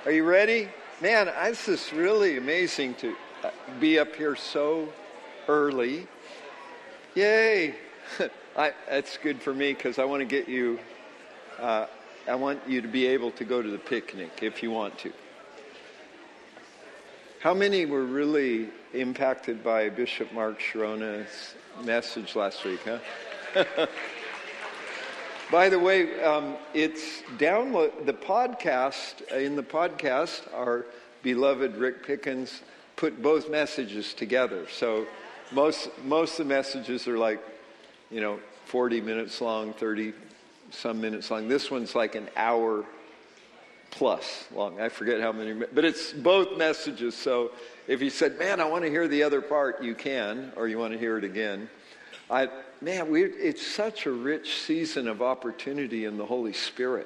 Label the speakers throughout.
Speaker 1: Are you ready? Man, it's just really amazing to be up here so early. Yay! That's good for me because I want to get you, I want you to be able to go to the picnic if you want to. How many were really impacted by Bishop Mark Sharona's message last week, huh? By the way, it's download the podcast. In the podcast, our beloved Rick Pickens put both messages together. So most of the messages are like, 40 minutes long, 30 some minutes long. This one's like an hour plus long. I forget how many, but it's both messages. So if you said, "Man, I want to hear the other part," you can, or you want to hear it again. It's such a rich season of opportunity in the Holy Spirit.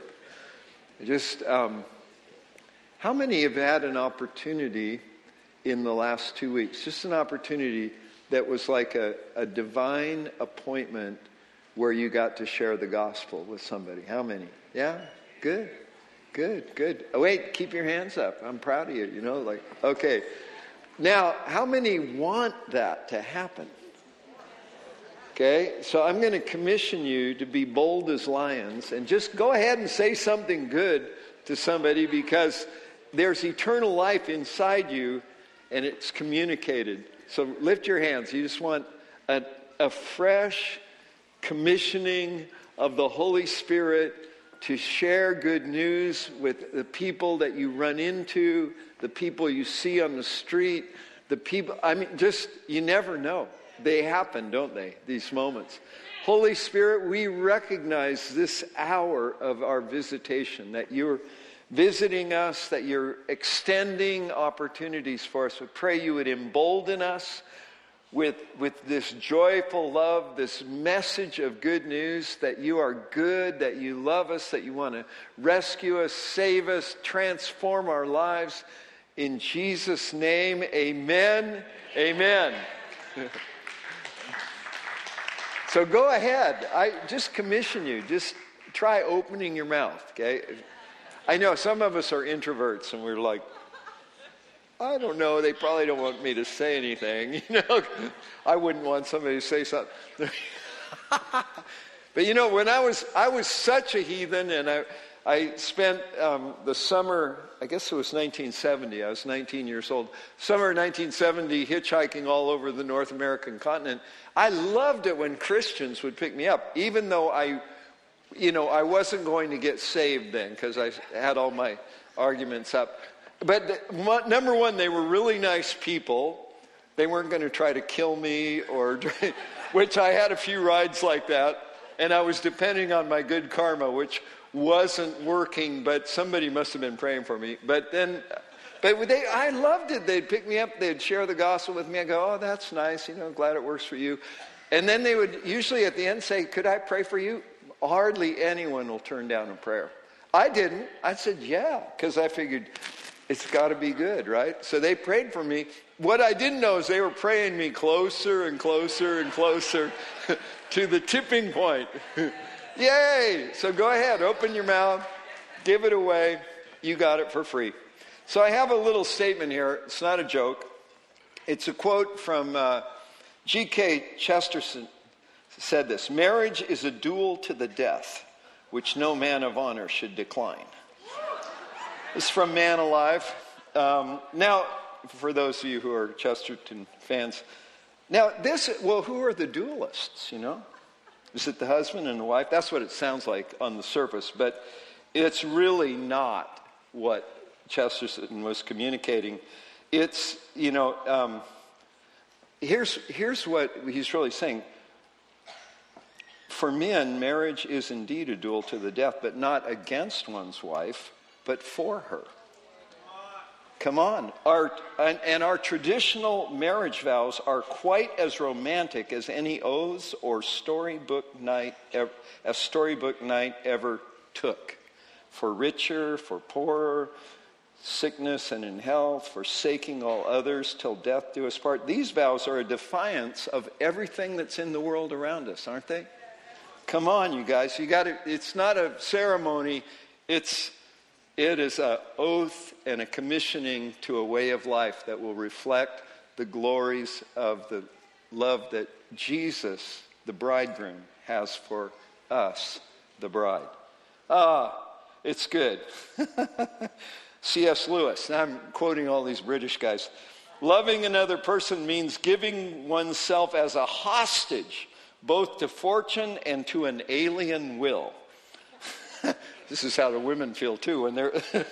Speaker 1: How many have had an opportunity in the last 2 weeks? Just an opportunity that was like a divine appointment where you got to share the gospel with somebody. How many? Yeah? Good. Oh, wait, keep your hands up. I'm proud of you, okay. Now, how many want that to happen? Okay, so I'm going to commission you to be bold as lions and just go ahead and say something good to somebody because there's eternal life inside you and it's communicated. So lift your hands. You just want a fresh commissioning of the Holy Spirit to share good news with the people that you run into, the people you see on the street, the people, you never know. They happen, don't they, these moments? Holy Spirit, we recognize this hour of our visitation, that you're visiting us, that you're extending opportunities for us. We pray you would embolden us with this joyful love, this message of good news, that you are good, that you love us, that you want to rescue us, save us, transform our lives. In Jesus' name, amen. Amen. So go ahead. I just commission you. Just try opening your mouth, okay? I know some of us are introverts and we're like, I don't know, they probably don't want me to say anything. I wouldn't want somebody to say something. But when I was such a heathen, and I spent the summer, I guess it was 1970, I was 19 years old, summer of 1970, hitchhiking all over the North American continent. I loved it when Christians would pick me up, even though I wasn't going to get saved then, because I had all my arguments up. But number one, they were really nice people. They weren't going to try to kill me, which I had a few rides like that. And I was depending on my good karma, which wasn't working, but somebody must have been praying for me. I loved it. They'd pick me up. They'd share the gospel with me. I'd go, oh, that's nice. Glad it works for you. And then they would usually at the end say, could I pray for you? Hardly anyone will turn down a prayer. I didn't. I said, yeah, because I figured it's got to be good, right? So they prayed for me. What I didn't know is they were praying me closer and closer and closer to the tipping point. Yay! So go ahead, open your mouth, give it away. You got it for free. So I have a little statement here. It's not a joke. It's a quote from G.K. Chesterton. Said this: marriage is a duel to the death, which no man of honor should decline. This is from Man Alive. Now, for those of you who are Chesterton fans, now who are the duelists, Is it the husband and the wife? That's what it sounds like on the surface, but it's really not what Chesterton was communicating. It's, here's what he's really saying. For men, marriage is indeed a duel to the death, but not against one's wife, but for her. Come on. Our traditional marriage vows are quite as romantic as any oaths or storybook night ever took. For richer, for poorer, sickness and in health, forsaking all others till death do us part. These vows are a defiance of everything that's in the world around us, aren't they? Come on, you guys. It's not a ceremony. It's It is an oath and a commissioning to a way of life that will reflect the glories of the love that Jesus, the bridegroom, has for us, the bride. It's good. C.S. Lewis, now I'm quoting all these British guys. Loving another person means giving oneself as a hostage, both to fortune and to an alien will. This is how the women feel too when they're...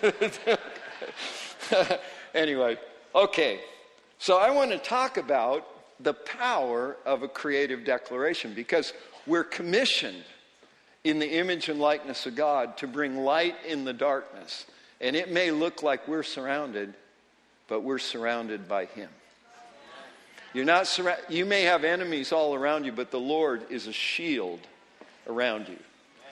Speaker 1: Anyway, okay. So I want to talk about the power of a creative declaration, because we're commissioned in the image and likeness of God to bring light in the darkness. And it may look like we're surrounded, but we're surrounded by Him. You're not you may have enemies all around you, but the Lord is a shield around you.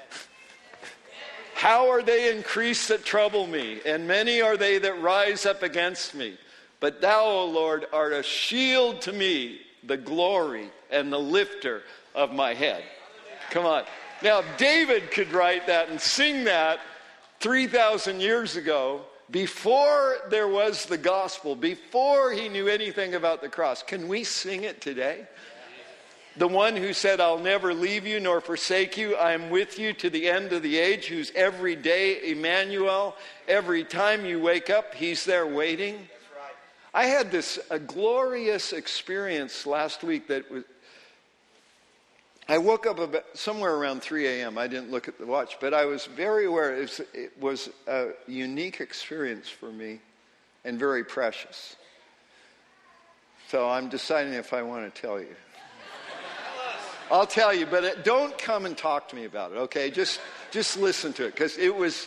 Speaker 1: How are they increased that trouble me? And many are they that rise up against me. But thou, O Lord, art a shield to me, the glory and the lifter of my head. Come on. Now, David could write that and sing that 3,000 years ago, before there was the gospel, before he knew anything about the cross. Can we sing it today? The one who said, I'll never leave you nor forsake you. I am with you to the end of the age, who's every day Emmanuel. Every time you wake up, He's there waiting. I had a glorious experience last week that was, I woke up about somewhere around 3 a.m. I didn't look at the watch, but I was very aware it was a unique experience for me and very precious. So I'm deciding if I want to tell you. I'll tell you, but don't come and talk to me about it, okay? Just listen to it, because it was,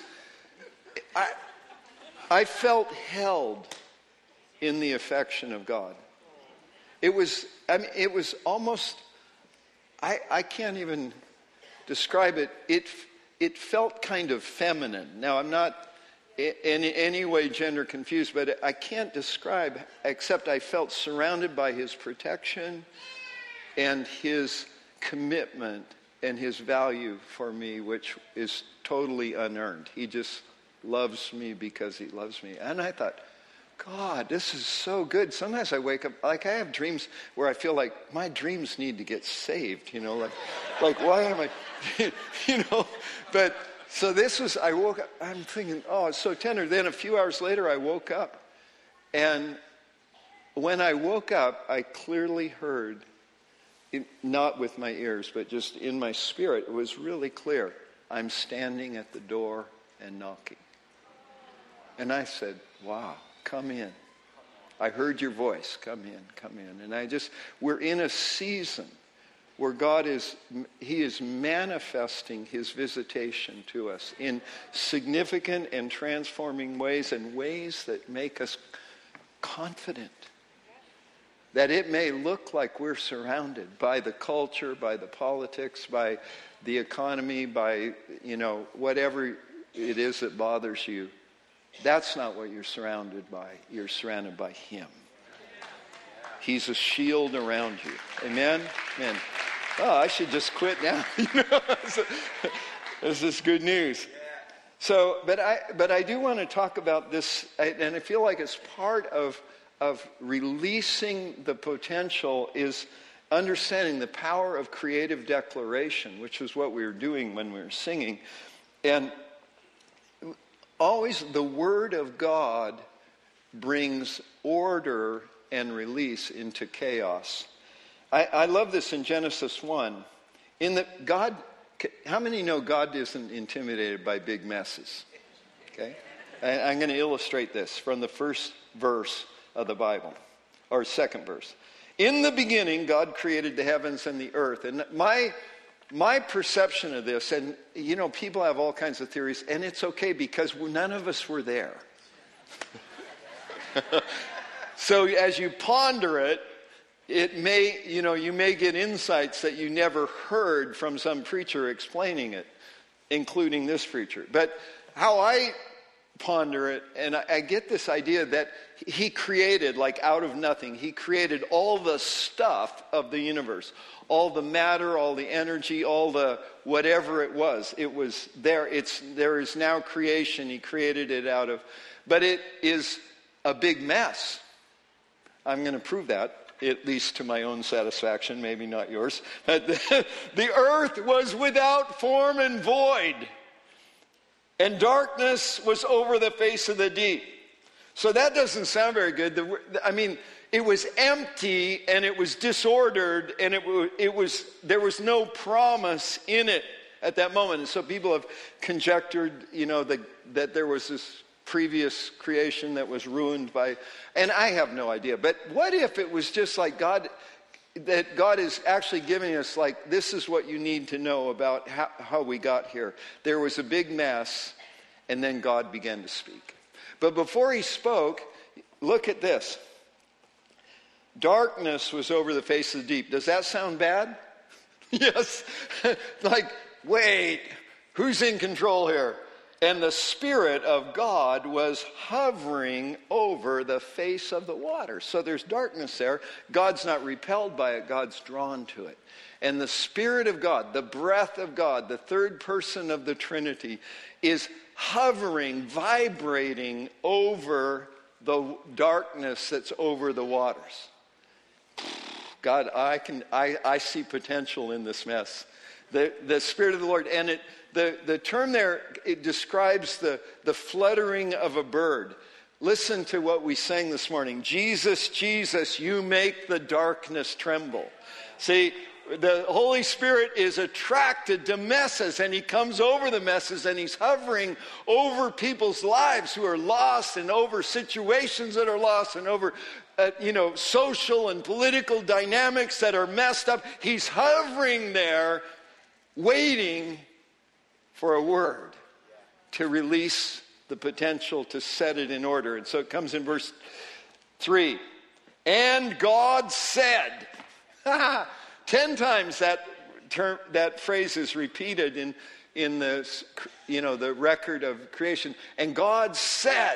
Speaker 1: I felt held in the affection of God. It was almost, I can't even describe it. It felt kind of feminine. Now, I'm not in any way gender confused, but I can't describe, except I felt surrounded by His protection and His commitment and His value for me, which is totally unearned. He just loves me because He loves me. And I thought, God, this is so good. Sometimes I wake up, like I have dreams where I feel like my dreams need to get saved, like why am I, but so this was, I woke up, I'm thinking, oh, it's so tender. Then a few hours later I woke up, and when I woke up, I clearly heard, not with my ears, but just in my spirit, it was really clear. I'm standing at the door and knocking. And I said, wow, come in. I heard your voice, come in, come in. And we're in a season where He is manifesting His visitation to us in significant and transforming ways, and ways that make us confident. That it may look like we're surrounded by the culture, by the politics, by the economy, by, whatever it is that bothers you. That's not what you're surrounded by. You're surrounded by Him. He's a shield around you. Amen? Amen. Oh, I should just quit now. This is good news. So, but I do want to talk about this, and I feel like it's part of releasing the potential is understanding the power of creative declaration, which is what we were doing when we were singing. And always the Word of God brings order and release into chaos. I love this in Genesis 1. How many know God isn't intimidated by big messes? Okay? I'm going to illustrate this from the first verse of the Bible, or second verse. In the beginning, God created the heavens and the earth. And my perception of this, and people have all kinds of theories, and it's okay because none of us were there. So as you ponder it, you may get insights that you never heard from some preacher explaining it, including this preacher. But how I ponder it, and I get this idea that he created, like out of nothing, he created all the stuff of the universe, all the matter, all the energy, all the whatever it was there. There is now creation. He created it out of, but it is a big mess. I'm going to prove that, at least to my own satisfaction, maybe not yours. The earth was without form and void, and darkness was over the face of the deep. So that doesn't sound very good. It was empty and it was disordered, and there was no promise in it at that moment. And so people have conjectured, that there was this previous creation that was ruined by, and I have no idea. But what if it was just like God is actually giving us, like, this is what you need to know about how we got here. There was a big mess, and then God began to speak. But before he spoke, look at this. Darkness was over the face of the deep. Does that sound bad? Yes. Like, wait, who's in control here? And the Spirit of God was hovering over the face of the water. So there's darkness there. God's not repelled by it. God's drawn to it. And the Spirit of God, the breath of God, the third person of the Trinity, is hovering, vibrating over the darkness that's over the waters. God, I see potential in this mess. The Spirit of the Lord, and the term there, it describes the fluttering of a bird. Listen to what we sang this morning. Jesus, Jesus, you make the darkness tremble. See, the Holy Spirit is attracted to messes, and he comes over the messes, and he's hovering over people's lives who are lost, and over situations that are lost, and over social and political dynamics that are messed up. He's hovering there, waiting for a word to release the potential to set it in order. And so it comes in verse 3. And God said, 10 times that phrase is repeated in the record of creation. And God said,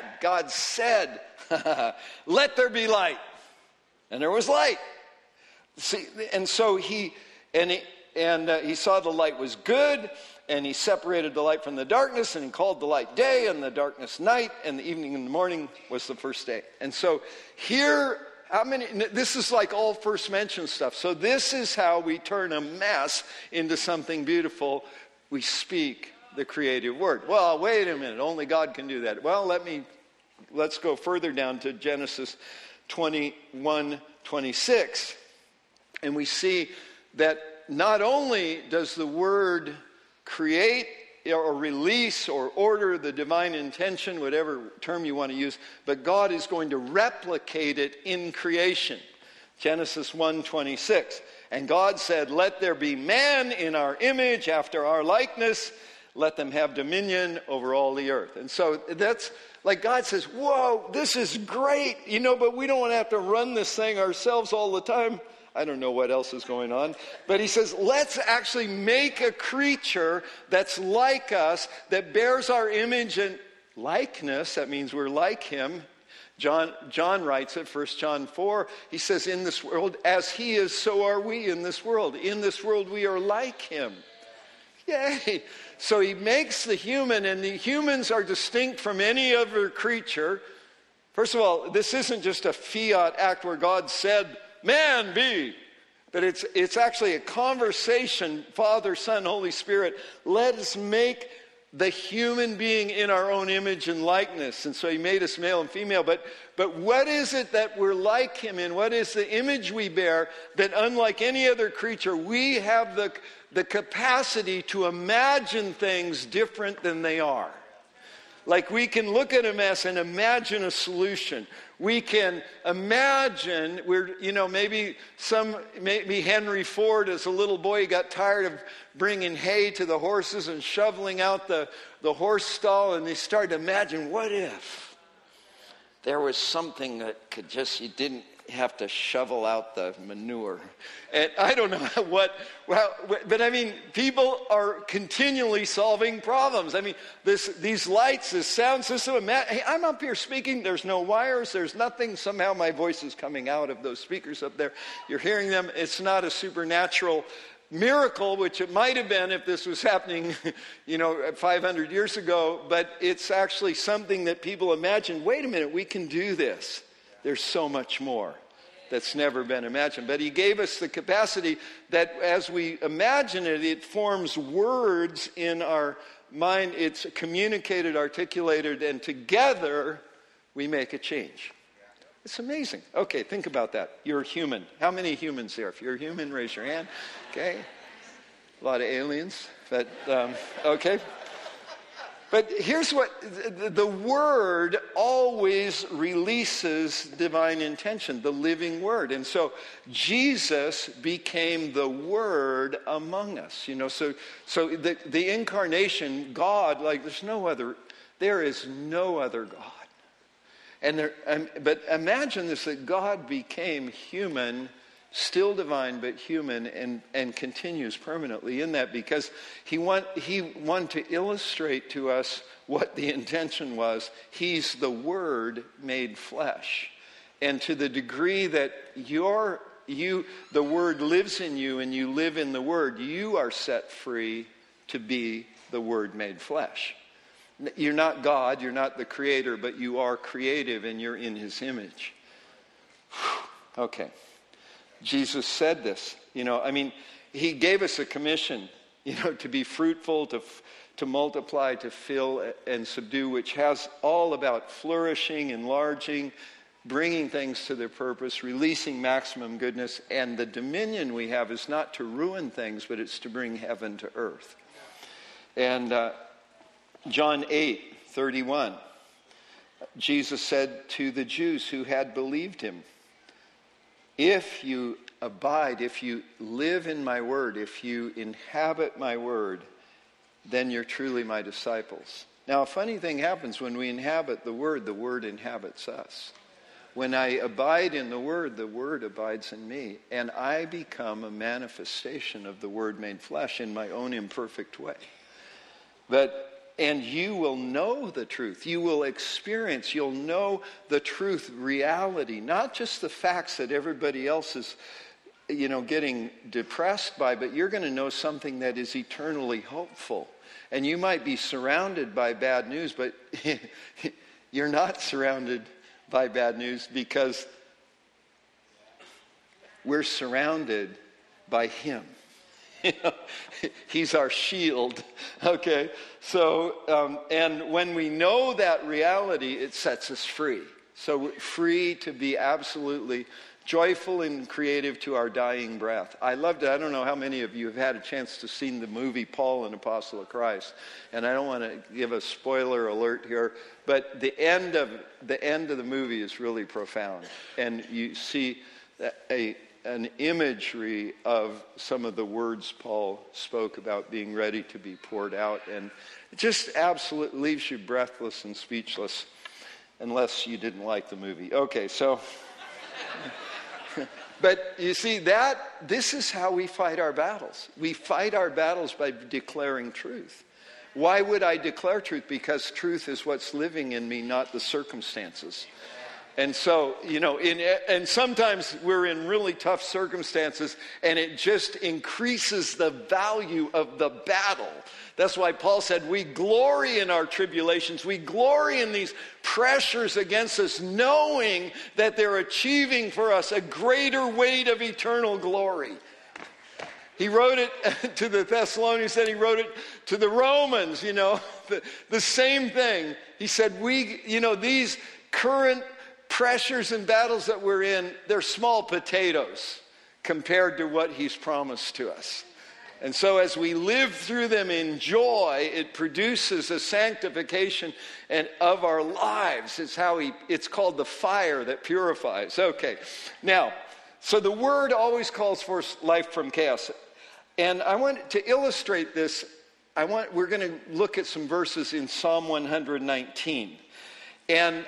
Speaker 1: let there be light. And there was light. See, and so he saw the light was good, and he separated the light from the darkness, and he called the light day and the darkness night, and the evening and the morning was the first day. And so here, this is like all first mention stuff. So this is how we turn a mess into something beautiful. We speak the creative word. Well, wait a minute, only God can do that. Well, let's go further down to Genesis 21:26. And we see that not only does the word create or release or order the divine intention, whatever term you want to use, but God is going to replicate it in creation. Genesis 1:26. And God said, let there be man in our image, after our likeness. Let them have dominion over all the earth. And so that's like God says, whoa, this is great, but we don't want to have to run this thing ourselves all the time. I don't know what else is going on. But he says, let's actually make a creature that's like us, that bears our image and likeness. That means we're like him. John writes it, 1 John 4. He says, in this world, as he is, so are we in this world. In this world, we are like him. Yay. So he makes the human, and the humans are distinct from any other creature. First of all, this isn't just a fiat act where God said, man be. But it's actually a conversation, Father, Son, Holy Spirit. Let us make the human being in our own image and likeness. And so he made us male and female. But what is it that we're like him in? What is the image we bear that, unlike any other creature, we have the capacity to imagine things different than they are? Like, we can look at a mess and imagine a solution. We can imagine, maybe Henry Ford as a little boy got tired of bringing hay to the horses and shoveling out the horse stall, and he started to imagine, what if? there was something that could just, you didn't have to shovel out the manure. And I don't know but I mean, people are continually solving problems. I mean, these lights, this sound system, hey, I'm up here speaking, there's no wires, there's nothing. Somehow my voice is coming out of those speakers up there. You're hearing them. It's not a supernatural miracle, which it might have been if this was happening, 500 years ago, but it's actually something that people imagine, wait a minute, we can do this. There's so much more that's never been imagined. But he gave us the capacity that as we imagine it, it forms words in our mind. It's communicated, articulated, and together we make a change. It's amazing. Okay, think about that. You're human. How many humans here? If you're a human, raise your hand. Okay. A lot of aliens. But, okay. But here's what, the Word always releases divine intention, the living Word. And so Jesus became the Word among us. So the incarnation, God, like there is no other God. But imagine this, that God became human, still divine, but human, and continues permanently in that, because he wanted to illustrate to us what the intention was. He's the Word made flesh. And to the degree that the Word lives in you and you live in the Word, you are set free to be the Word made flesh. You're not God, you're not the creator, but you are creative and you're in his image. Okay. Jesus said this. He gave us a commission, to be fruitful, to multiply, to fill and subdue, which has all about flourishing, enlarging, bringing things to their purpose, releasing maximum goodness. And the dominion we have is not to ruin things, but it's to bring heaven to earth. And John 8:31, Jesus said to the Jews who had believed him, if you abide, if you live in my word, if you inhabit my word, then you're truly my disciples. Now, a funny thing happens when we inhabit the word inhabits us. When I abide in the word abides in me, and I become a manifestation of the word made flesh in my own imperfect way. And you will know the truth. You will experience, you'll know the truth, reality, not just the facts that everybody else is, getting depressed by, but you're going to know something that is eternally hopeful. And you might be surrounded by bad news, but you're not surrounded by bad news, because we're surrounded by him. He's our shield. Okay, so and when we know that reality, it sets us free. So we're free to be absolutely joyful and creative to our dying breath. I loved it. I don't know how many of you have had a chance to see the movie Paul, an Apostle of Christ, and I don't want to give a spoiler alert here, but the end of the movie is really profound, and you see an imagery of some of the words Paul spoke about being ready to be poured out. And it just absolutely leaves you breathless and speechless, unless you didn't like the movie. Okay, so, but you see this is how we fight our battles. We fight our battles by declaring truth. Why would I declare truth? Because truth is what's living in me, not the circumstances. And so, and sometimes we're in really tough circumstances, and it just increases the value of the battle. That's why Paul said, we glory in our tribulations. We glory in these pressures against us, knowing that they're achieving for us a greater weight of eternal glory. He wrote it to the Thessalonians, and he wrote it to the Romans, the same thing. He said, these current pressures and battles that we're in, they're small potatoes compared to what he's promised to us. And so as we live through them in joy, it produces a sanctification of our lives. It's called the fire that purifies. Okay, now, so the word always calls for life from chaos. And I want to illustrate this. We're going to look at some verses in Psalm 119. And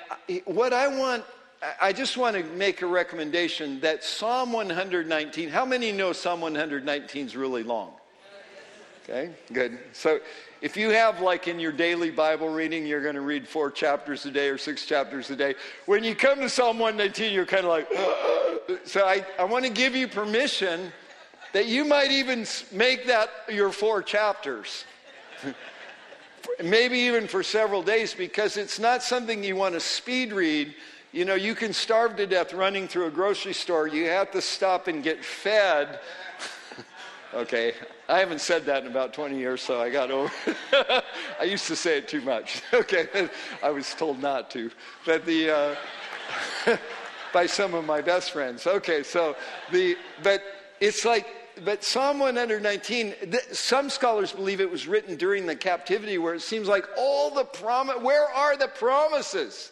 Speaker 1: I just want to make a recommendation that Psalm 119, how many know Psalm 119 is really long? Okay, good. So if you have, like in your daily Bible reading, you're going to read 4 chapters a day or 6 chapters a day. When you come to Psalm 119, you're kind of like, so I want to give you permission that you might even make that your 4 chapters. Maybe even for several days, because it's not something you want to speed read. You know, you can starve to death running through a grocery store. You have to stop and get fed. Okay, I haven't said that in about 20 years, so I got over it. I used to say it too much. Okay, I was told not to. But by some of my best friends. Okay, but Psalm 119, some scholars believe it was written during the captivity, where it seems like where are the promises?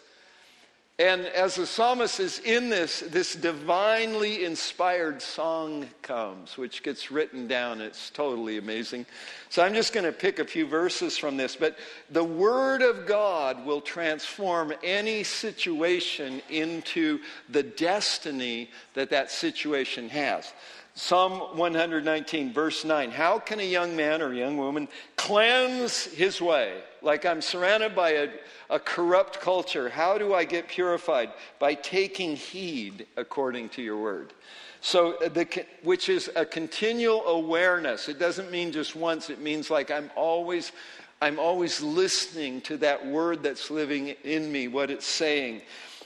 Speaker 1: And as the psalmist is in this divinely inspired song comes, which gets written down. It's totally amazing. So I'm just going to pick a few verses from this. But the Word of God will transform any situation into the destiny that situation has. Psalm 119, verse 9. How can a young man or young woman cleanse his way? Like, I'm surrounded by a corrupt culture. How do I get purified? By taking heed according to your word. So, which is a continual awareness. It doesn't mean just once. It means like I'm always listening to that word that's living in me, what it's saying.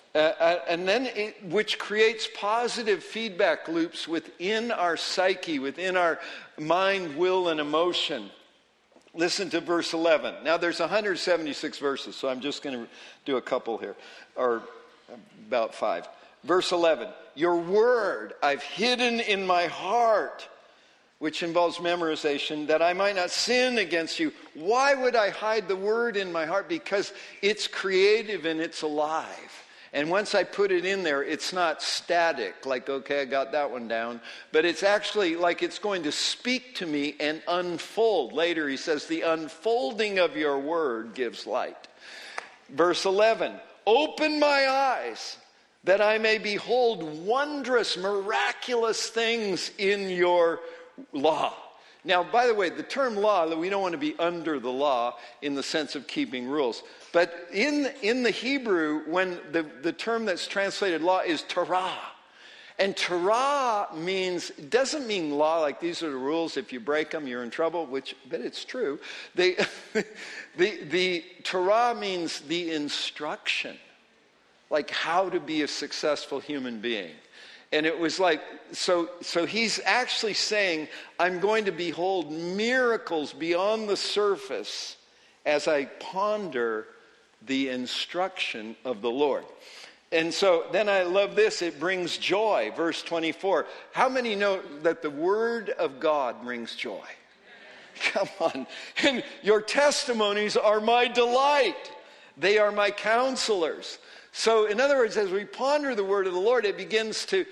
Speaker 1: And then which creates positive feedback loops within our psyche, within our mind, will, and emotion. Listen to verse 11. Now there's 176 verses, so I'm just going to do a couple here, or about 5. Verse 11, your word I've hidden in my heart, which involves memorization, that I might not sin against you. Why would I hide the word in my heart? Because it's creative and it's alive. And once I put it in there, it's not static, like, okay, I got that one down. But it's actually like it's going to speak to me and unfold. Later he says, the unfolding of your word gives light. Verse 11, open my eyes that I may behold wondrous, miraculous things in your law. Now, by the way, the term law, we don't want to be under the law in the sense of keeping rules. But in the Hebrew, when the term that's translated law is Torah. And Torah doesn't mean law like these are the rules. If you break them, you're in trouble, but it's true. The Torah means the instruction, like how to be a successful human being. And it was like, so he's actually saying, I'm going to behold miracles beyond the surface as I ponder the instruction of the Lord. And so then I love this, it brings joy. Verse 24. How many know that the word of God brings joy? Come on. And your testimonies are my delight. They are my counselors. So in other words, as we ponder the word of the Lord, it begins to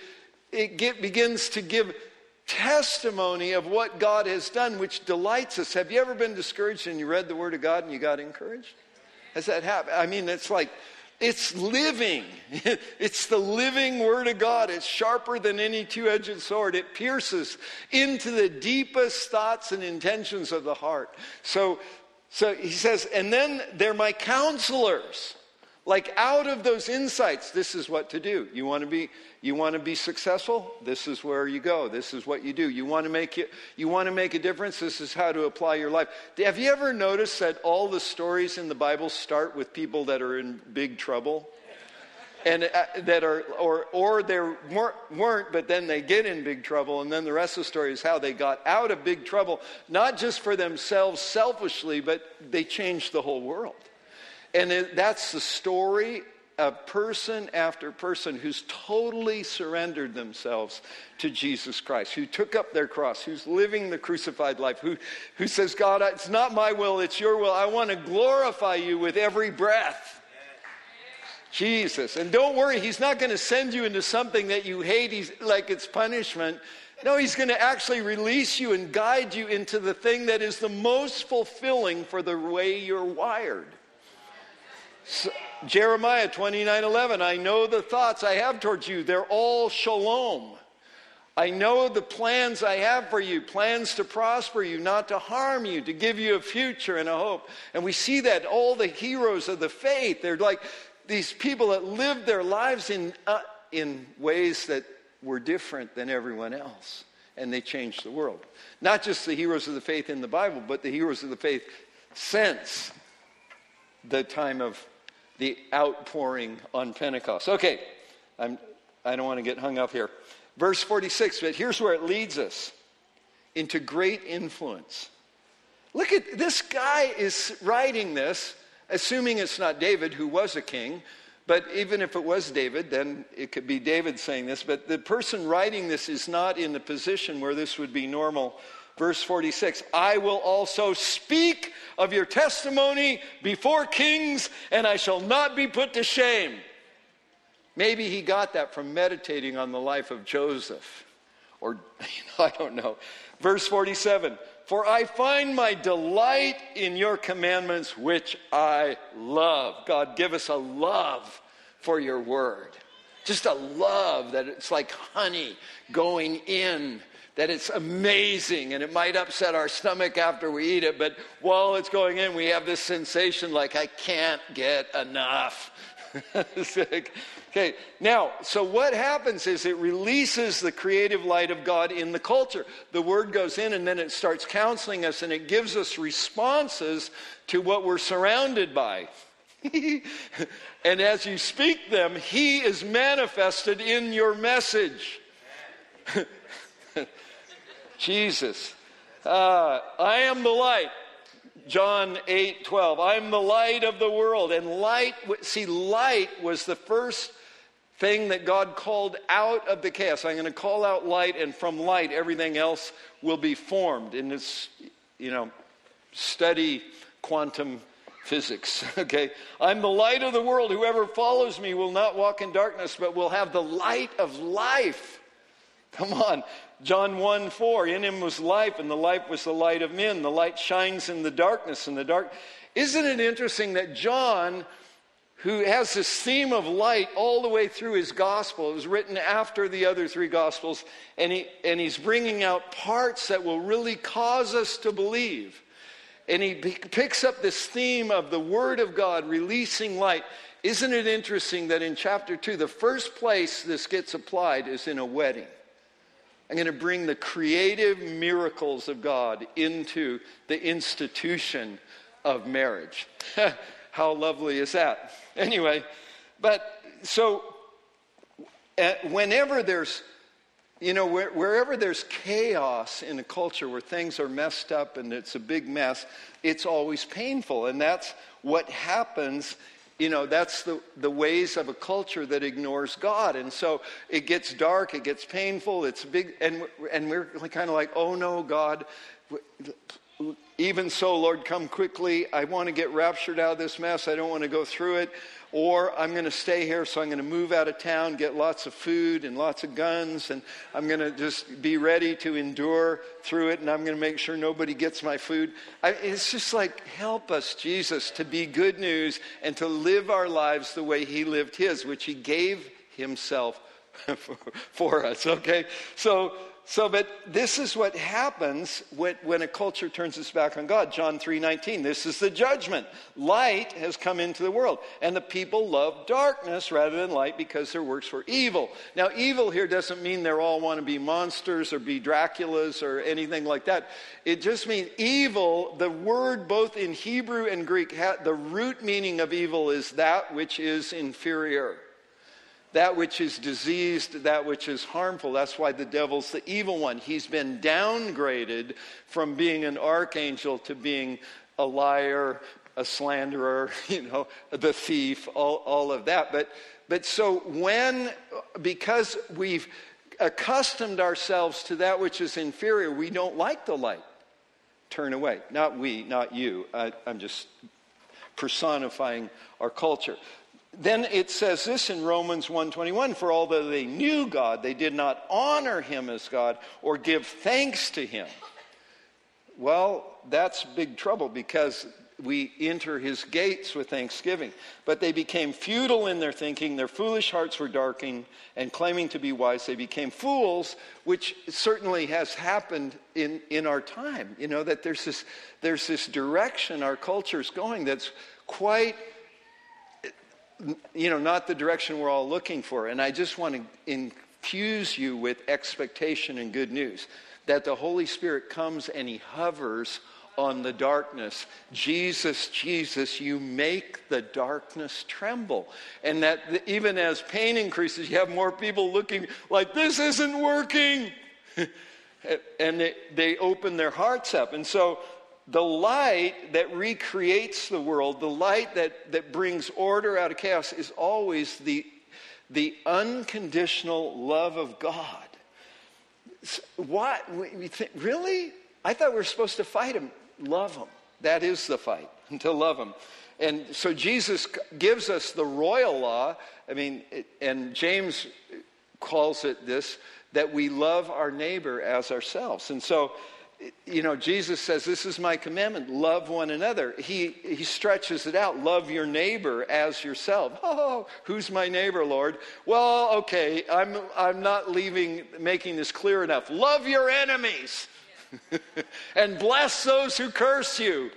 Speaker 1: give testimony of what God has done, which delights us. Have you ever been discouraged and you read the word of God and you got encouraged? Has that happened? I mean, it's like, it's living. It's the living word of God. It's sharper than any two-edged sword. It pierces into the deepest thoughts and intentions of the heart. So he says, and then they're my counselors. Like out of those insights, this is what to do. You want to be successful? This is where you go. This is what you do. You want to make a difference? This is how to apply your life. Have you ever noticed that all the stories in the Bible start with people that are in big trouble? And that are, or they weren't, but then they get in big trouble, and then the rest of the story is how they got out of big trouble, not just for themselves selfishly, but they changed the whole world. And that's the story of person after person who's totally surrendered themselves to Jesus Christ, who took up their cross, who's living the crucified life, who says, God, it's not my will, it's your will. I want to glorify you with every breath. Jesus. And don't worry, he's not going to send you into something that you hate, like it's punishment. No, he's going to actually release you and guide you into the thing that is the most fulfilling for the way you're wired. Jeremiah 29:11, I know the thoughts I have towards you. They're all shalom. I know the plans I have for you, plans to prosper you, not to harm you, to give you a future and a hope. And we see that all the heroes of the faith, they're like these people that lived their lives in ways that were different than everyone else. And they changed the world. Not just the heroes of the faith in the Bible, but the heroes of the faith since the time of the outpouring on Pentecost. Okay, I don't want to get hung up here. Verse 46, but here's where it leads us. Into great influence. Look at, this guy is writing this, assuming it's not David, who was a king. But even if it was David, then it could be David saying this. But the person writing this is not in the position where this would be normal. Verse 46, I will also speak of your testimony before kings, and I shall not be put to shame. Maybe he got that from meditating on the life of Joseph. Or, I don't know. Verse 47, for I find my delight in your commandments, which I love. God, give us a love for your word. Just a love that it's like honey going in, that it's amazing, and it might upset our stomach after we eat it, but while it's going in, we have this sensation like, I can't get enough. Okay, now, so what happens is it releases the creative light of God in the culture. The word goes in and then it starts counseling us and it gives us responses to what we're surrounded by. And as you speak them, he is manifested in your message. Jesus. I am the light. John 8:12. I am the light of the world. And light was the first thing that God called out of the chaos. I'm going to call out light, and from light, everything else will be formed. In this, study quantum physics. Okay. I'm the light of the world. Whoever follows me will not walk in darkness, but will have the light of life. Come on. John 1:4, in him was life, and the life was the light of men. The light shines in the darkness, and the dark. Isn't it interesting that John, who has this theme of light all the way through his gospel, it was written after the other three gospels, and he's bringing out parts that will really cause us to believe. And he picks up this theme of the Word of God releasing light. Isn't it interesting that in chapter 2, the first place this gets applied is in a wedding? I'm going to bring the creative miracles of God into the institution of marriage. How lovely is that? Anyway, but so whenever there's, wherever there's chaos in a culture where things are messed up and it's a big mess, it's always painful. And that's what happens. That's the ways of a culture that ignores God. And so it gets dark, it gets painful, it's big, and we're kind of like, oh no, God, even so, Lord, come quickly. I want to get raptured out of this mess. I don't want to go through it. Or I'm going to stay here, so I'm going to move out of town, get lots of food and lots of guns, and I'm going to just be ready to endure through it, and I'm going to make sure nobody gets my food. It's just like, help us, Jesus, to be good news and to live our lives the way he lived his, which he gave himself for us, okay? But this is what happens when a culture turns its back on God. John 3:19, this is the judgment. Light has come into the world, and the people love darkness rather than light because their works were evil. Now, evil here doesn't mean they all want to be monsters or be Draculas or anything like that. It just means evil. The word both in Hebrew and Greek, the root meaning of evil is that which is inferior. That which is diseased, that which is harmful. That's why the devil's the evil one. He's been downgraded from being an archangel to being a liar, a slanderer, the thief, all of that. But so because we've accustomed ourselves to that which is inferior, we don't like the light. Turn away. Not we, not you. I'm just personifying our culture. Then it says this in Romans 1:21, for although they knew God, they did not honor him as God or give thanks to him. Well, that's big trouble because we enter his gates with thanksgiving. But they became futile in their thinking. Their foolish hearts were darkened, and claiming to be wise, they became fools, which certainly has happened in our time. You know, that there's this direction our culture's going that's quite, you know, not the direction we're all looking for. And I just want to infuse you with expectation and good news that the Holy Spirit comes and he hovers on the darkness. Jesus, Jesus, you make the darkness tremble. And that even as pain increases, you have more people looking like, this isn't working. And they open their hearts up. And so the light that recreates the world, the light that brings order out of chaos, is always the unconditional love of God. What? Really? I thought we were supposed to fight him. Love him. That is the fight, to love him. And so Jesus gives us the royal law. I mean, and James calls it this, that we love our neighbor as ourselves. And so, you know, Jesus says, this is my commandment, love one another. He stretches it out, love your neighbor as yourself. Oh, who's my neighbor, Lord? Well, okay, I'm not making this clear enough. Love your enemies. And bless those who curse you.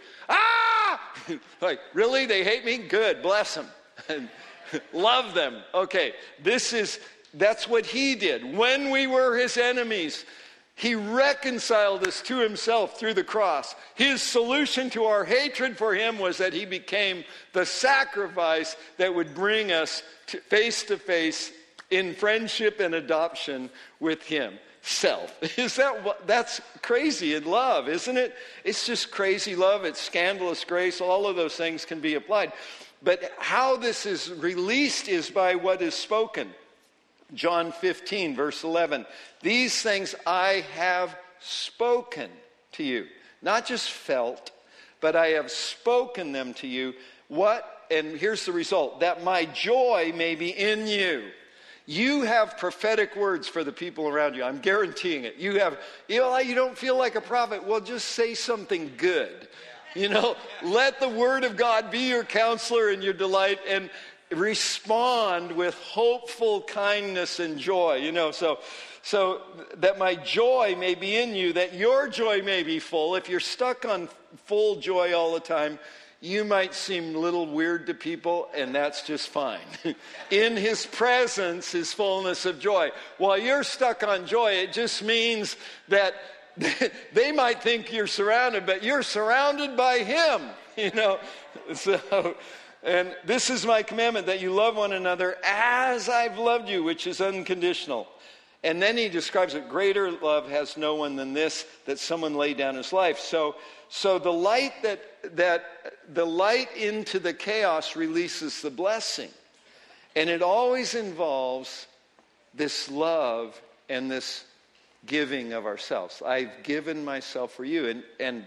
Speaker 1: Like, really? They hate me? Good, bless them. And love them. Okay, that's what he did. When we were his enemies, he reconciled us to himself through the cross. His solution to our hatred for him was that he became the sacrifice that would bring us face in friendship and adoption with him. Self. That's crazy in love, isn't it? It's just crazy love. It's scandalous grace. All of those things can be applied. But how this is released is by what is spoken. John 15, verse 11. These things I have spoken to you. Not just felt, but I have spoken them to you. What? And here's the result. That my joy may be in you. You have prophetic words for the people around you. I'm guaranteeing it. You don't feel like a prophet. Well, just say something good. You know, let the word of God be your counselor and your delight, and respond with hopeful kindness and joy. You know, so that my joy may be in you, that your joy may be full. If you're stuck on full joy all the time, you might seem a little weird to people, and that's just fine. In his presence is fullness of joy. While you're stuck on joy, it just means that they might think you're surrounded, but you're surrounded by him, you know. So, and this is my commandment, that you love one another as I've loved you, which is unconditional. And then he describes it, greater love has no one than this, that someone laid down his life. So the light the light into the chaos releases the blessing. And it always involves this love and this giving of ourselves. I've given myself for you. And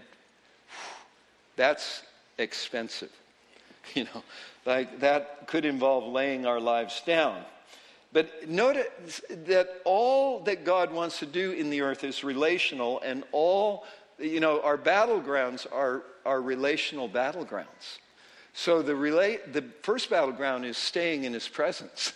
Speaker 1: that's expensive. You know, like that could involve laying our lives down. But notice that all that God wants to do in the earth is relational, and all, you know, our battlegrounds are relational battlegrounds. So the first battleground is staying in his presence.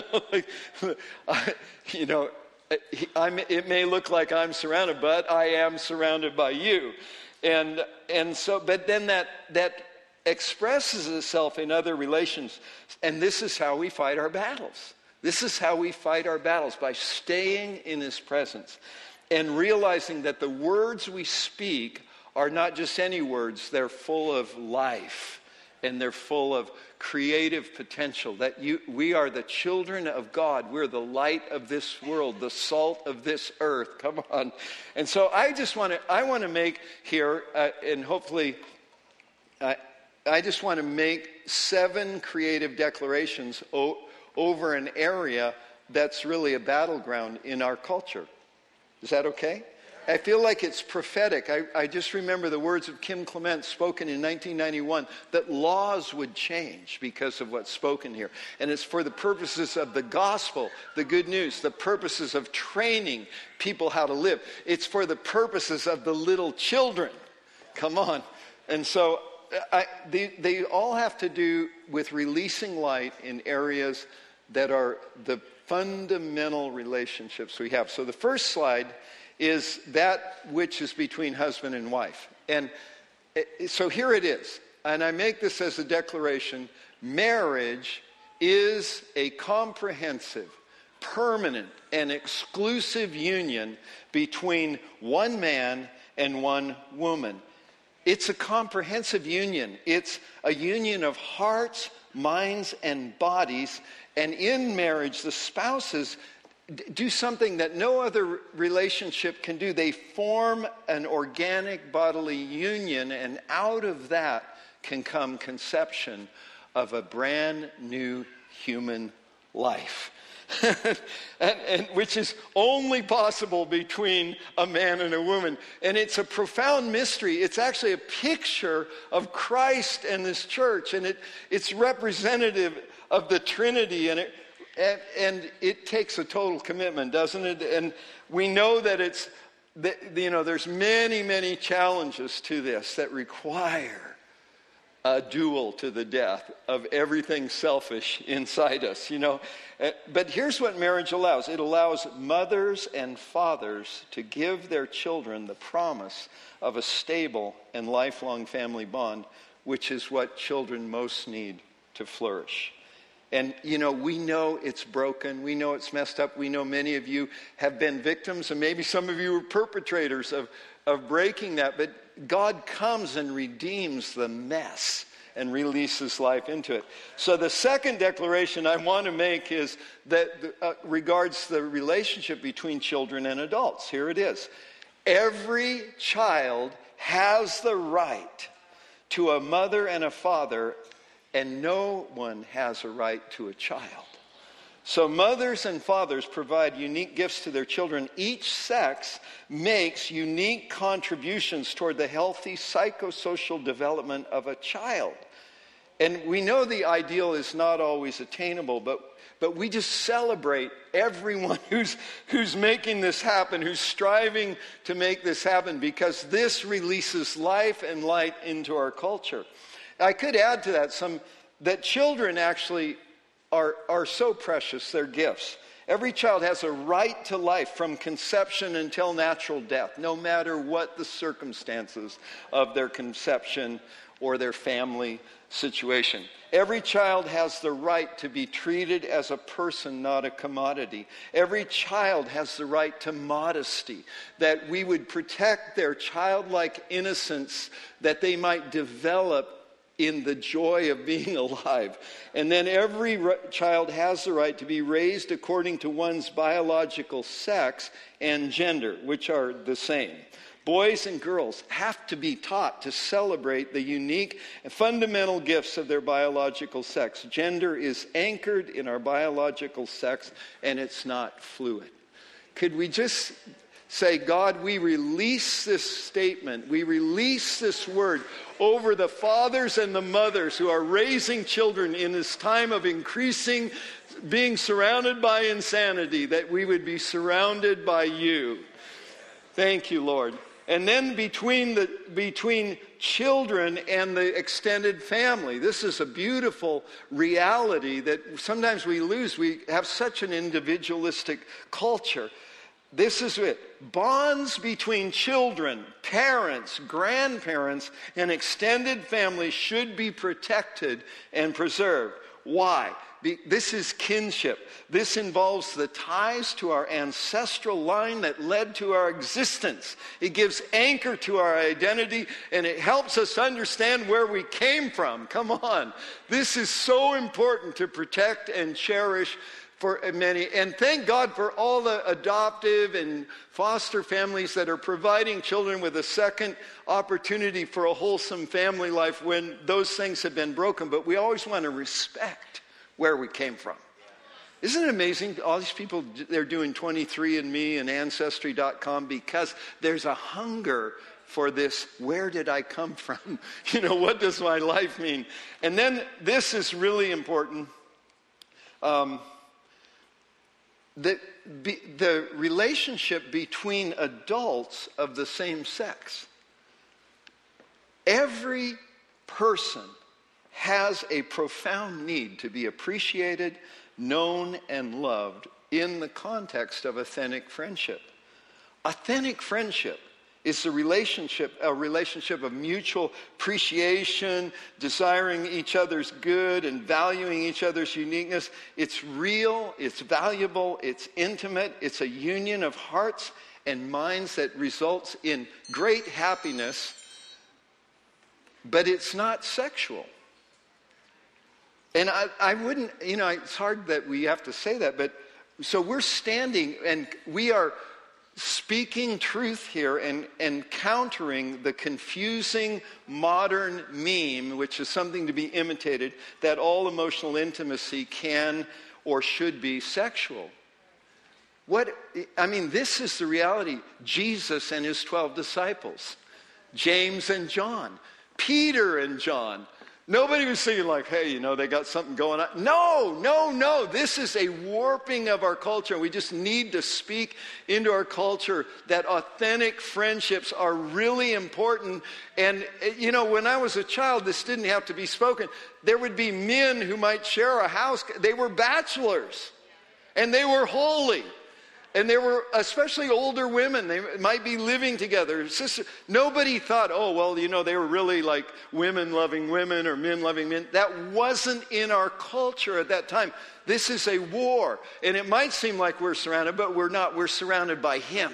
Speaker 1: You know, it may look like I'm surrounded, but I am surrounded by you. And so, but then that expresses itself in other relations. And this is how we fight our battles. This is how we fight our battles, by staying in his presence and realizing that the words we speak are not just any words. They're full of life and they're full of creative potential. That we are the children of God. We're the light of this world, the salt of this earth. Come on. And so I want to make here, and hopefully I just want to make 7 creative declarations over an area that's really a battleground in our culture. Is that okay? I feel like it's prophetic. I just remember the words of Kim Clement spoken in 1991, that laws would change because of what's spoken here. And it's for the purposes of the gospel, the good news, the purposes of training people how to live. It's for the purposes of the little children. Come on. And so they all have to do with releasing light in areas that are the fundamental relationships we have. So the first slide is that which is between husband and wife. And so here it is. And I make this as a declaration. Marriage is a comprehensive, permanent, and exclusive union between one man and one woman. It's a comprehensive union. It's a union of hearts, minds, and bodies. And in marriage, the spouses do something that no other relationship can do. They form an organic bodily union, and out of that can come conception of a brand new human life. and which is only possible between a man and a woman. And it's a profound mystery. It's actually a picture of Christ and this church, and it's representative of the Trinity, and it takes a total commitment, doesn't it? And we know that there's many challenges to this that require a duel to the death of everything selfish inside us, But here's what marriage allows. It allows mothers and fathers to give their children the promise of a stable and lifelong family bond, which is what children most need to flourish. And, we know it's broken. We know it's messed up. We know many of you have been victims, and maybe some of you are perpetrators of breaking that. But God comes and redeems the mess and releases life into it. So the second declaration I want to make is that regards the relationship between children and adults. Here it is. Every child has the right to a mother and a father, and no one has a right to a child. So mothers and fathers provide unique gifts to their children. Each sex makes unique contributions toward the healthy psychosocial development of a child. And we know the ideal is not always attainable, but we just celebrate everyone who's making this happen, who's striving to make this happen, because this releases life and light into our culture. I could add to that children actually are so precious. They're gifts. Every child has a right to life from conception until natural death, no matter what the circumstances of their conception or their family situation. Every child has the right to be treated as a person, not a commodity. Every child has the right to modesty, that we would protect their childlike innocence, that they might develop in the joy of being alive. And then every child has the right to be raised according to one's biological sex and gender, which are the same. Boys and girls have to be taught to celebrate the unique and fundamental gifts of their biological sex. Gender is anchored in our biological sex, and it's not fluid. Could we just say, God, we release this statement, we release this word over the fathers and the mothers who are raising children in this time of increasing, being surrounded by insanity, that we would be surrounded by you. Thank you, Lord. And then between children and the extended family, this is a beautiful reality that sometimes we lose. We have such an individualistic culture. This is it. Bonds between children, parents, grandparents, and extended family should be protected and preserved. Why? This is kinship. This involves the ties to our ancestral line that led to our existence. It gives anchor to our identity, and it helps us understand where we came from. Come on. This is so important to protect and cherish for many. And thank God for all the adoptive and foster families that are providing children with a second opportunity for a wholesome family life when those things have been broken. But we always want to respect where we came from. Isn't it amazing? All these people, they're doing 23andMe and Ancestry.com because there's a hunger for this. Where did I come from? What does my life mean? And then this is really important. The relationship between adults of the same sex. Every person has a profound need to be appreciated, known, and loved in the context of authentic friendship. Authentic friendship is a relationship of mutual appreciation, desiring each other's good and valuing each other's uniqueness. It's real, it's valuable, it's intimate, it's a union of hearts and minds that results in great happiness, but it's not sexual. And I wouldn't, it's hard that we have to say that, but so we're standing and we are speaking truth here and countering the confusing modern meme, which is something to be imitated, that all emotional intimacy can or should be sexual. This is the reality. Jesus and his 12 disciples, James and John, Peter and John. Nobody was thinking like, hey, they got something going on. No. This is a warping of our culture. We just need to speak into our culture that authentic friendships are really important. And, when I was a child, this didn't have to be spoken. There would be men who might share a house. They were bachelors. And they were holy. And there were especially older women. They might be living together. Nobody thought, they were really like women loving women or men loving men. That wasn't in our culture at that time. This is a war. And it might seem like we're surrounded, but we're not. We're surrounded by him.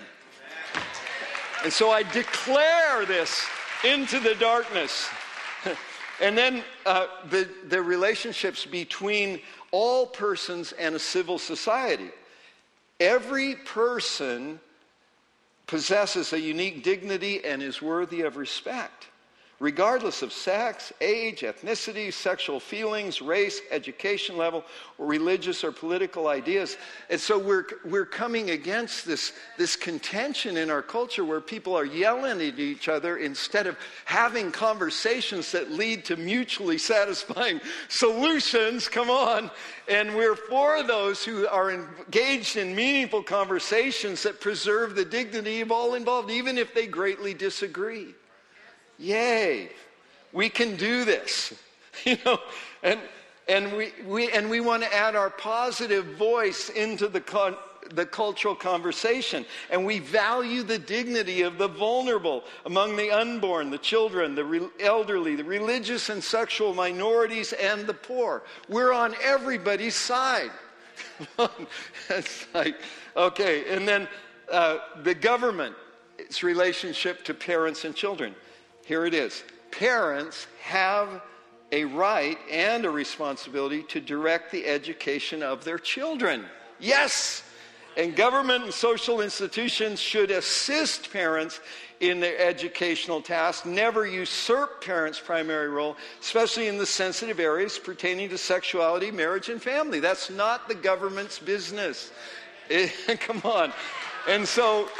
Speaker 1: And so I declare this into the darkness. And then the relationships between all persons and a civil society. Every person possesses a unique dignity and is worthy of respect, regardless of sex, age, ethnicity, sexual feelings, race, education level, or religious or political ideas. And so we're coming against this contention in our culture where people are yelling at each other instead of having conversations that lead to mutually satisfying solutions. Come on. And we're for those who are engaged in meaningful conversations that preserve the dignity of all involved, even if they greatly disagree. Yay, we can do this, and we want to add our positive voice into the cultural conversation, and we value the dignity of the vulnerable among the unborn, the children, the elderly, the religious and sexual minorities, and the poor. We're on everybody's side. It's like, okay, and then the government's relationship to parents and children. Here it is. Parents have a right and a responsibility to direct the education of their children. Yes! And government and social institutions should assist parents in their educational tasks, never usurp parents' primary role, especially in the sensitive areas pertaining to sexuality, marriage, and family. That's not the government's business. Come on. And so,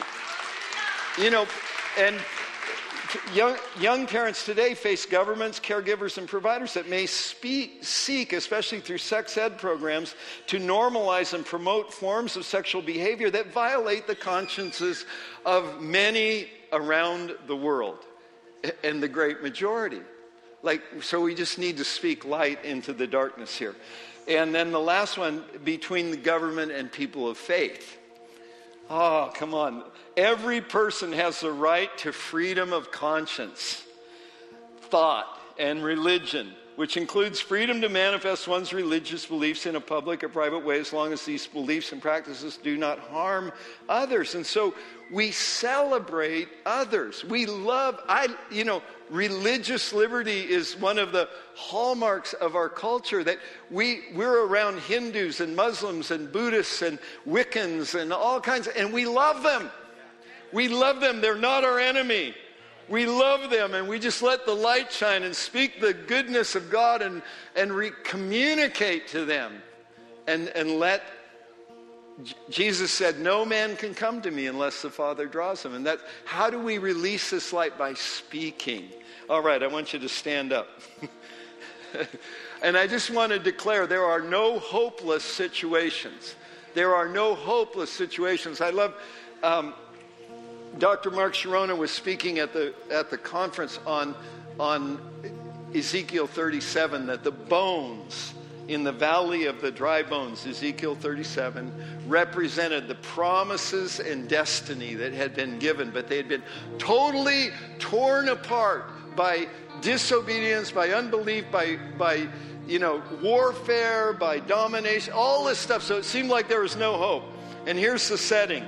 Speaker 1: and young parents today face governments, caregivers, and providers that may seek, especially through sex ed programs, to normalize and promote forms of sexual behavior that violate the consciences of many around the world, and the great majority. So we just need to speak light into the darkness here. And then the last one, between the government and people of faith. Oh, come on. Every person has the right to freedom of conscience, thought, and religion, which includes freedom to manifest one's religious beliefs in a public or private way as long as these beliefs and practices do not harm others. And so we celebrate others. We love, religious liberty is one of the hallmarks of our culture, that we're around Hindus and Muslims and Buddhists and Wiccans and all kinds and we love them. We love them. They're not our enemy. We love them, and we just let the light shine and speak the goodness of God and communicate to them. And let, Jesus said, no man can come to me unless the Father draws him. And how do we release this light? By speaking. All right, I want you to stand up. And I just want to declare there are no hopeless situations. There are no hopeless situations. I love... Dr. Mark Sharona was speaking at the conference on Ezekiel 37 that the bones in the valley of the dry bones, Ezekiel 37, represented the promises and destiny that had been given, but they had been totally torn apart by disobedience, by unbelief, by warfare, by domination, all this stuff. So it seemed like there was no hope. And here's the setting.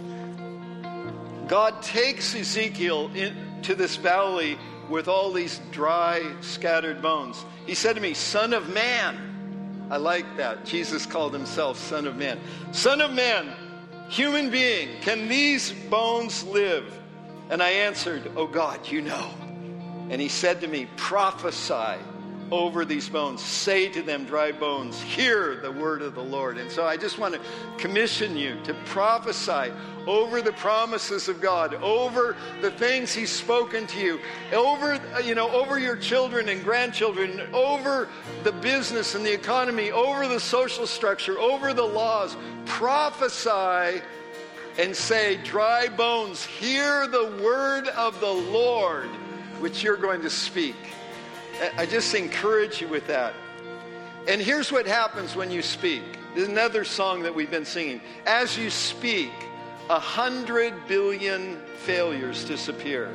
Speaker 1: God takes Ezekiel into this valley with all these dry, scattered bones. He said to me, "Son of man," I like that. Jesus called himself Son of Man. "Son of man, human being, can these bones live?" And I answered, "Oh God, you know." And he said to me, "Prophesy over these bones. Say to them, dry bones, hear the word of the Lord." And so I just want to commission you to prophesy over the promises of God, over the things he's spoken to you, over your children and grandchildren, over the business and the economy, over the social structure, over the laws. Prophesy and say, "Dry bones, hear the word of the Lord," which you're going to speak. I just encourage you with that. And here's what happens when you speak. There's another song that we've been singing. As you speak, 100 billion failures disappear.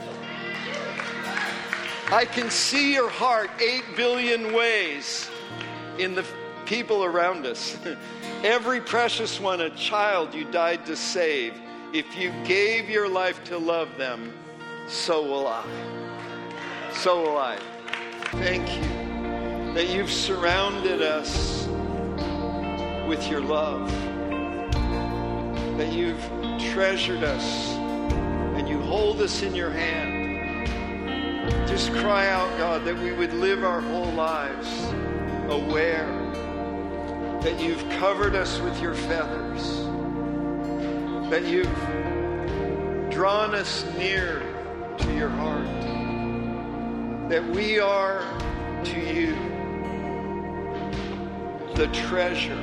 Speaker 1: I can see your heart 8 billion ways in the people around us. Every precious one, a child you died to save. If you gave your life to love them, so will I. So will I. Thank you that you've surrounded us with your love, that you've treasured us and you hold us in your hand. Just cry out, God, that we would live our whole lives aware that you've covered us with your feathers, that you've drawn us near to your heart, that we are to you the treasure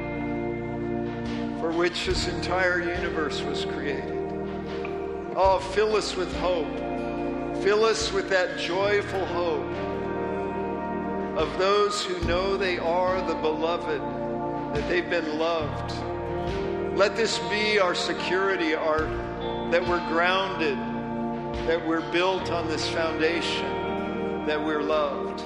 Speaker 1: for which this entire universe was created. Oh, fill us with hope. Fill us with that joyful hope of those who know they are the beloved, that they've been loved. Let this be our security, that we're grounded, that we're built on this foundation, that we're loved.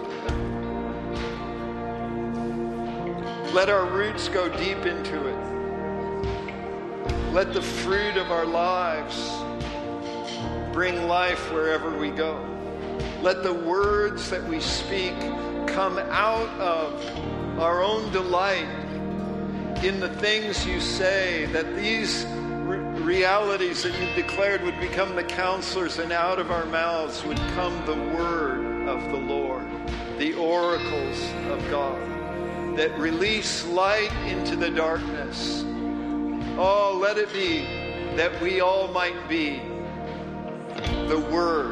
Speaker 1: Let our roots go deep into it. Let the fruit of our lives bring life wherever we go. Let the words that we speak come out of our own delight in the things you say, that these realities that you've declared would become the counselors, and out of our mouths would come the word of the Lord, the oracles of God that release light into the darkness. Oh, let it be that we all might be the Word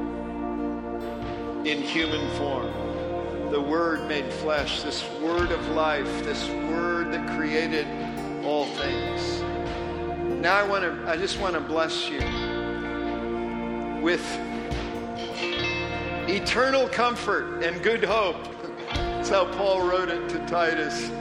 Speaker 1: in human form, the Word made flesh, this Word of life, this Word that created all things. Now I just want to bless you with eternal comfort and good hope. That's how Paul wrote it to Titus.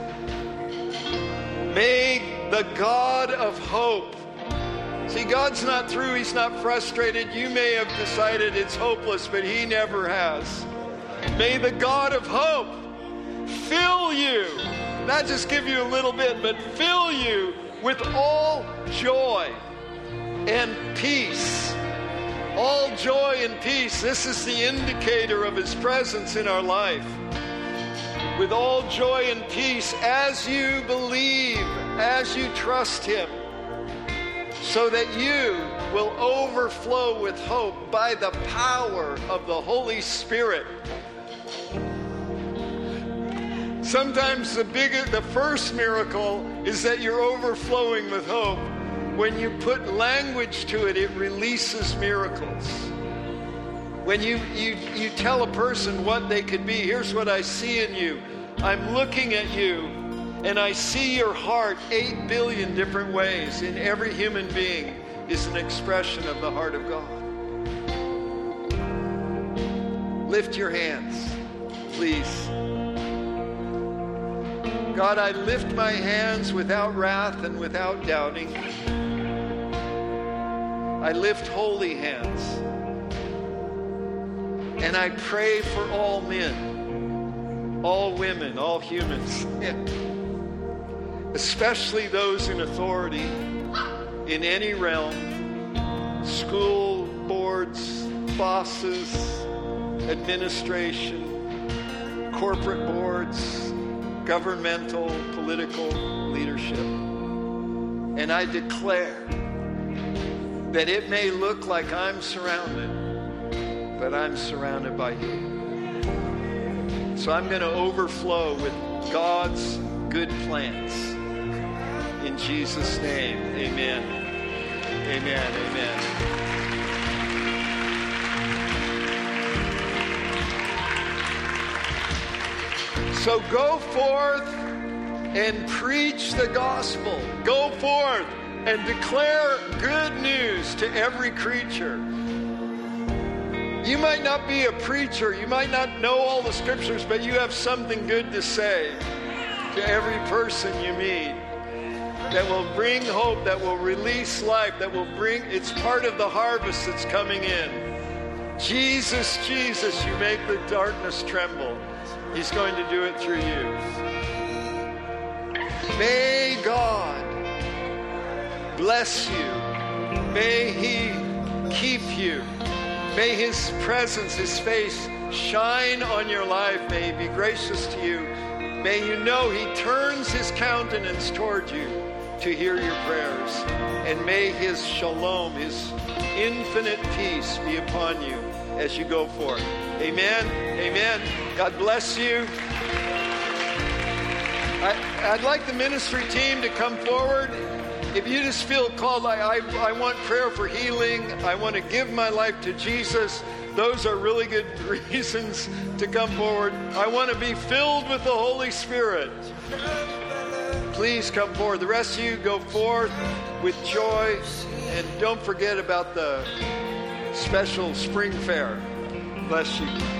Speaker 1: May the God of hope. See, God's not through. He's not frustrated. You may have decided it's hopeless, but he never has. May the God of hope fill you, not just give you a little bit, but fill you with all joy and peace. All joy and peace. This is the indicator of his presence in our life. With all joy and peace as you believe, as you trust him, so that you will overflow with hope by the power of the Holy Spirit. Sometimes the first miracle is that you're overflowing with hope. When you put language to it, it releases miracles. When you tell a person what they could be, here's what I see in you. I'm looking at you, and I see your heart 8 billion different ways. In every human being is an expression of the heart of God. Lift your hands. please. God, I lift my hands without wrath and without doubting. I lift holy hands. And I pray for all men, all women, all humans, especially those in authority in any realm, school boards, bosses, administration, corporate boards, governmental, political leadership. And I declare that it may look like I'm surrounded, but I'm surrounded by you. So I'm going to overflow with God's good plans. In Jesus' name, amen. Amen, amen. So go forth and preach the gospel. Go forth and declare good news to every creature. You might not be a preacher, you might not know all the scriptures, but you have something good to say to every person you meet that will bring hope, that will release life, that will bring, it's part of the harvest that's coming in. Jesus, Jesus, you make the darkness tremble. He's going to do it through you. May God bless you. May He keep you. May His presence, His face shine on your life. May He be gracious to you. May you know He turns His countenance toward you to hear your prayers. And may His shalom, His infinite peace be upon you as you go forth. Amen. Amen. God bless you. I'd like the ministry team to come forward. If you just feel called, I want prayer for healing, I want to give my life to Jesus, those are really good reasons to come forward. I want to be filled with the Holy Spirit. Please come forward. The rest of you go forth with joy. And don't forget about the special spring fair. Bless you.